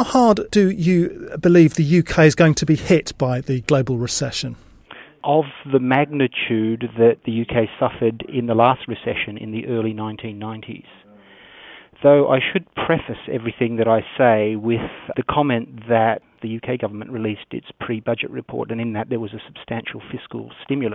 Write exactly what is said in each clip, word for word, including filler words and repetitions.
How hard do you believe the U K is going to be hit by the global recession? Of the magnitude that the U K suffered in the last recession in the early nineteen nineties. Though I should preface everything that I say with the comment that the U K government released its pre-budget report, and in that there was a substantial fiscal stimulus.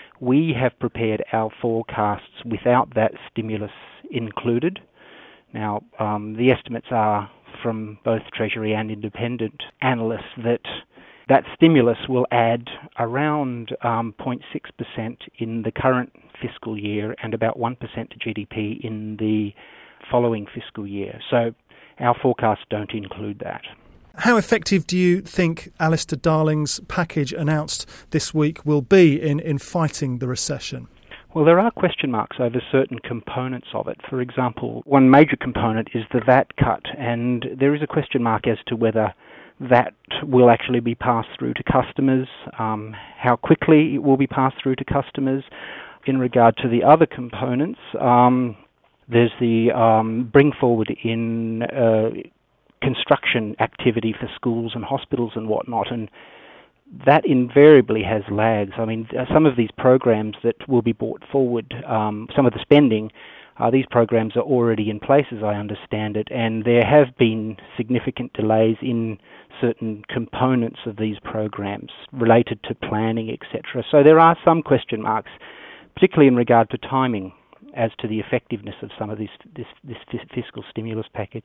We have prepared our forecasts without that stimulus included. Now, um, the estimates are from both Treasury and independent analysts that that stimulus will add around um, zero point six percent in the current fiscal year and about one percent to G D P in the following fiscal year. So our forecasts don't include that. How effective do you think Alistair Darling's package announced this week will be in, in fighting the recession? Well, there are question marks over certain components of it. For example, one major component is the V A T cut, and there is a question mark as to whether that will actually be passed through to customers, um, how quickly it will be passed through to customers. In regard to the other components, um, there's the um, bring forward in uh, construction activity for schools and hospitals and whatnot, and that invariably has lags. I mean, some of these programs that will be brought forward, um, some of the spending, uh, these programs are already in place, as I understand it, and there have been significant delays in certain components of these programs related to planning, et cetera. So there are some question marks, particularly in regard to timing, as to the effectiveness of some of this, this, this fiscal stimulus package.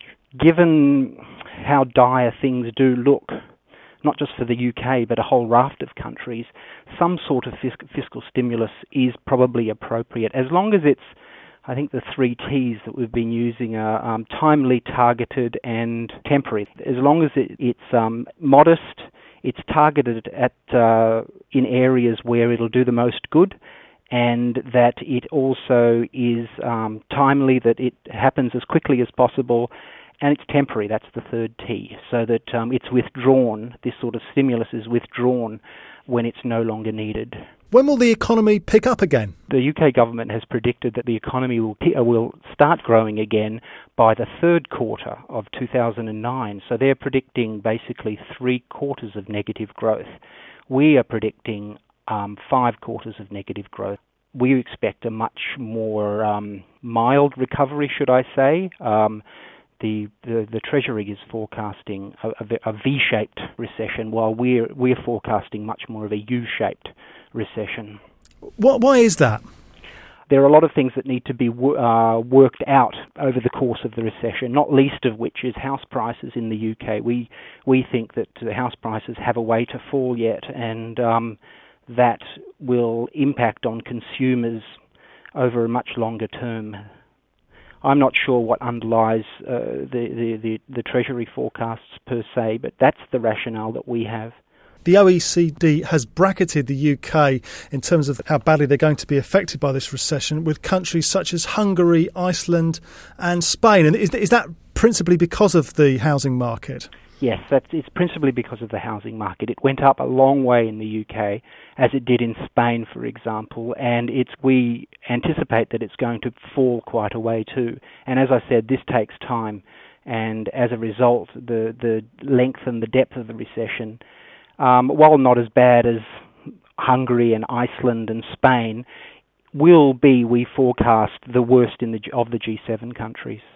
Given how dire things do look, not just for the U K, but a whole raft of countries, some sort of fisc- fiscal stimulus is probably appropriate, as long as it's, I think the three T's that we've been using are um, timely, targeted, and temporary. As long as it, it's um, modest, it's targeted at uh, in areas where it'll do the most good, and that it also is um, timely, that it happens as quickly as possible, and it's temporary. That's the third T, so that um, it's withdrawn, this sort of stimulus is withdrawn when it's no longer needed. When will the economy pick up again? The U K government has predicted that the economy will will start growing again by the third quarter of two thousand nine. So they're predicting basically three quarters of negative growth. We are predicting um, five quarters of negative growth. We expect a much more um, mild recovery, should I say. Um, The, the the Treasury is forecasting a, a, a V-shaped recession, while we're we're forecasting much more of a U-shaped recession. What? Why is that? There are a lot of things that need to be uh, worked out over the course of the recession, not least of which is house prices in the U K. We we think that the house prices have a way to fall yet, and um, that will impact on consumers over a much longer term. I'm not sure what underlies uh, the, the, the, the Treasury forecasts per se, but that's the rationale that we have. The O E C D has bracketed the U K in terms of how badly they're going to be affected by this recession with countries such as Hungary, Iceland and Spain. And is, is that principally because of the housing market? Yes, that's, it's principally because of the housing market. It went up a long way in the U K, as it did in Spain, for example, and it's we anticipate that it's going to fall quite a way too. And as I said, this takes time, and as a result, the, the length and the depth of the recession, um, while not as bad as Hungary and Iceland and Spain, will be, we forecast, the worst in the of the G seven countries.